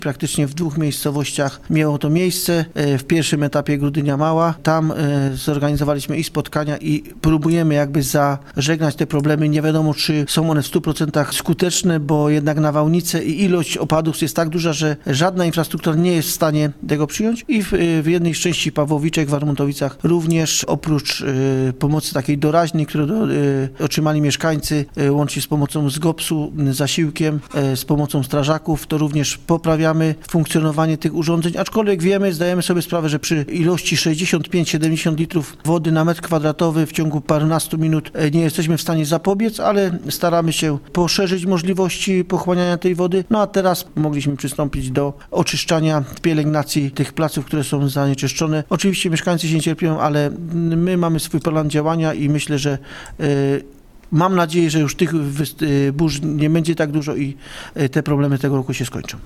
Praktycznie w 2 miejscowościach miało to miejsce. W pierwszym etapie Grudynia Mała. Tam zorganizowaliśmy i spotkania i próbujemy jakby zażegnać te problemy. Nie wiadomo, czy są one w 100% skuteczne, bo jednak nawałnice i ilość opadów jest tak duża, że żadna infrastruktura nie jest w stanie tego przyjąć. I w jednej z części Pawłowiczek w Warmontowicach również oprócz pomocy takiej doraźnej, którą otrzymali mieszkańcy, łącznie z pomocą z GOPS-u, zasiłkiem, z pomocą strażaków, to również poprawiamy funkcjonowanie tych urządzeń, aczkolwiek zdajemy sobie sprawę, że przy ilości 65-70 litrów wody na metr kwadratowy w ciągu parunastu minut nie jesteśmy w stanie zapobiec, ale staramy się poszerzyć możliwości pochłaniania tej wody. No a teraz mogliśmy przystąpić do oczyszczania, pielęgnacji tych placów, które są zanieczyszczone. Oczywiście mieszkańcy się nie cierpią, ale my mamy swój plan działania i myślę, że mam nadzieję, że już tych burz nie będzie tak dużo i te problemy tego roku się skończą.